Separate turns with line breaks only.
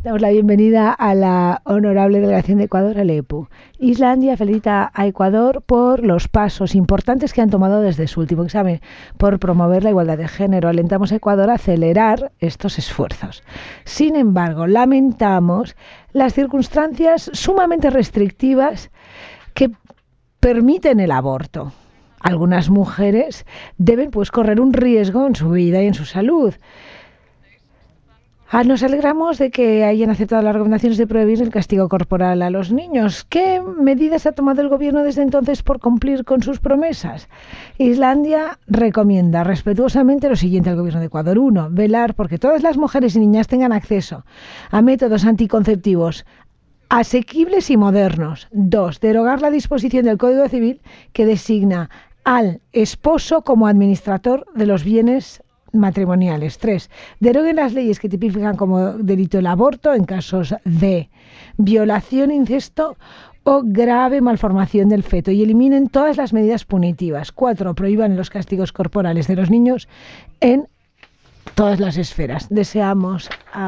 Damos la bienvenida a la honorable delegación de Ecuador, Alepu. Islandia felicita a Ecuador por los pasos importantes que han tomado desde su último examen por promover la igualdad de género. Alentamos a Ecuador a acelerar estos esfuerzos. Sin embargo, lamentamos las circunstancias sumamente restrictivas que permiten el aborto. Algunas mujeres deben correr un riesgo en su vida y en su salud. Nos alegramos de que hayan aceptado las recomendaciones de prohibir el castigo corporal a los niños. ¿Qué medidas ha tomado el gobierno desde entonces por cumplir con sus promesas? Islandia recomienda respetuosamente lo siguiente al gobierno de Ecuador. 1. Velar porque todas las mujeres y niñas tengan acceso a métodos anticonceptivos asequibles y modernos. 2. Derogar la disposición del Código Civil que designa al esposo como administrador de los bienes matrimoniales. 3. Deroguen las leyes que tipifican como delito el aborto en casos de violación, incesto o grave malformación del feto y eliminen todas las medidas punitivas. 4. Prohíban los castigos corporales de los niños en todas las esferas. Deseamos